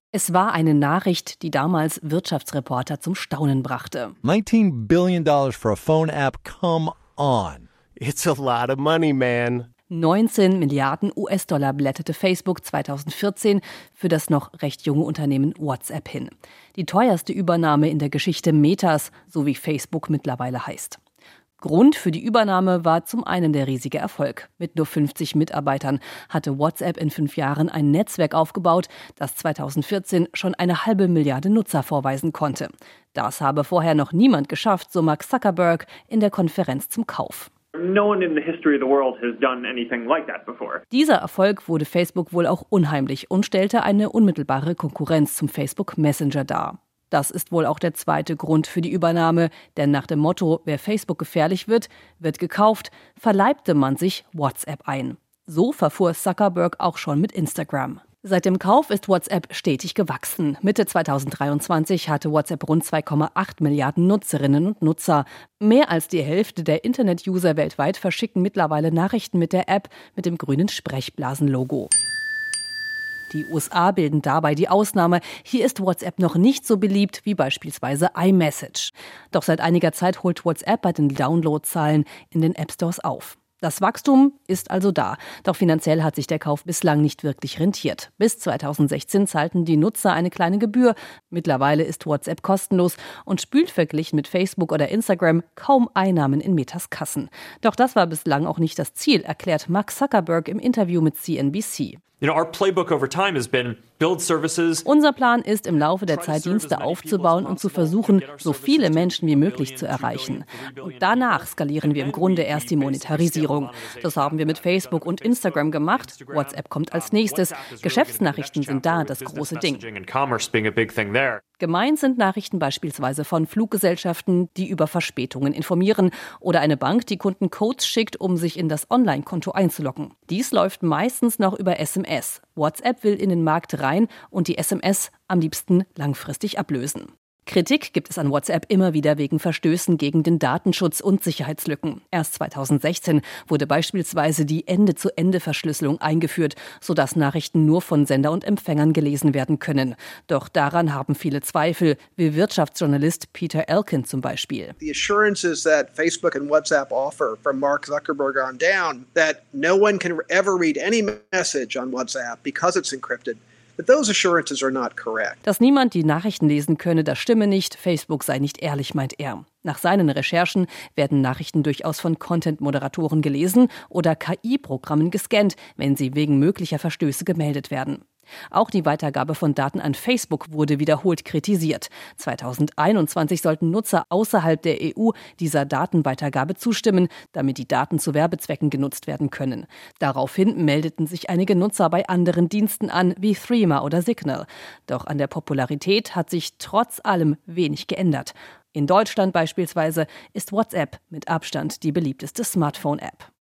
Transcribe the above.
Es war eine Nachricht, die damals Wirtschaftsreporter zum Staunen brachte. $19 billion for a phone app, come on. It's a lot of money, man. 19 Milliarden US-Dollar blätterte Facebook 2014 für das noch recht junge Unternehmen WhatsApp hin. Die teuerste Übernahme in der Geschichte Metas, so wie Facebook mittlerweile heißt. Grund für die Übernahme war zum einen der riesige Erfolg. Mit nur 50 Mitarbeitern hatte WhatsApp in 5 Jahren ein Netzwerk aufgebaut, das 2014 schon 1,5 Milliarde Nutzer vorweisen konnte. Das habe vorher noch niemand geschafft, so Mark Zuckerberg in der Konferenz zum Kauf. No one in the history of the world has done anything like that before. Dieser Erfolg wurde Facebook wohl auch unheimlich und stellte eine unmittelbare Konkurrenz zum Facebook Messenger dar. Das ist wohl auch der zweite Grund für die Übernahme, denn nach dem Motto, wer Facebook gefährlich wird, wird gekauft, verleibte man sich WhatsApp ein. So verfuhr Zuckerberg auch schon mit Instagram. Seit dem Kauf ist WhatsApp stetig gewachsen. Mitte 2023 hatte WhatsApp rund 2,8 Milliarden Nutzerinnen und Nutzer. Mehr als die Hälfte der Internet-User weltweit verschicken mittlerweile Nachrichten mit der App mit dem grünen Sprechblasen-Logo. Die USA bilden dabei die Ausnahme. Hier ist WhatsApp noch nicht so beliebt wie beispielsweise iMessage. Doch seit einiger Zeit holt WhatsApp bei den Downloadzahlen in den App-Stores auf. Das Wachstum ist also da, doch finanziell hat sich der Kauf bislang nicht wirklich rentiert. Bis 2016 zahlten die Nutzer eine kleine Gebühr. Mittlerweile ist WhatsApp kostenlos und spült verglichen mit Facebook oder Instagram kaum Einnahmen in Metas Kassen. Doch das war bislang auch nicht das Ziel, erklärt Mark Zuckerberg im Interview mit CNBC. Our playbook over time has been build services. Unser Plan ist, im Laufe der Zeit Dienste aufzubauen und zu versuchen, so viele Menschen wie möglich zu erreichen. Und danach skalieren wir im Grunde erst die Monetarisierung. Das haben wir mit Facebook und Instagram gemacht. WhatsApp kommt als nächstes. Geschäftsnachrichten sind da das große Ding. Gemeint sind Nachrichten beispielsweise von Fluggesellschaften, die über Verspätungen informieren, oder eine Bank, die Kunden Codes schickt, um sich in das Online-Konto einzuloggen. Dies läuft meistens noch über SMS. WhatsApp will in den Markt rein und die SMS am liebsten langfristig ablösen. Kritik gibt es an WhatsApp immer wieder wegen Verstößen gegen den Datenschutz und Sicherheitslücken. Erst 2016 wurde beispielsweise die Ende-zu-Ende-Verschlüsselung eingeführt, sodass Nachrichten nur von Sender und Empfängern gelesen werden können. Doch daran haben viele Zweifel, wie Wirtschaftsjournalist Peter Elkin zum Beispiel. The assurances that Facebook and WhatsApp offer from Mark Zuckerberg on down, that no one can ever read any message on WhatsApp because it's encrypted. Those assurances are not correct. Dass niemand die Nachrichten lesen könne, das stimme nicht. Facebook sei nicht ehrlich, meint er. Nach seinen Recherchen werden Nachrichten durchaus von Content-Moderatoren gelesen oder KI-Programmen gescannt, wenn sie wegen möglicher Verstöße gemeldet werden. Auch die Weitergabe von Daten an Facebook wurde wiederholt kritisiert. 2021 sollten Nutzer außerhalb der EU dieser Datenweitergabe zustimmen, damit die Daten zu Werbezwecken genutzt werden können. Daraufhin meldeten sich einige Nutzer bei anderen Diensten an, wie Threema oder Signal. Doch an der Popularität hat sich trotz allem wenig geändert. In Deutschland beispielsweise ist WhatsApp mit Abstand die beliebteste Smartphone-App.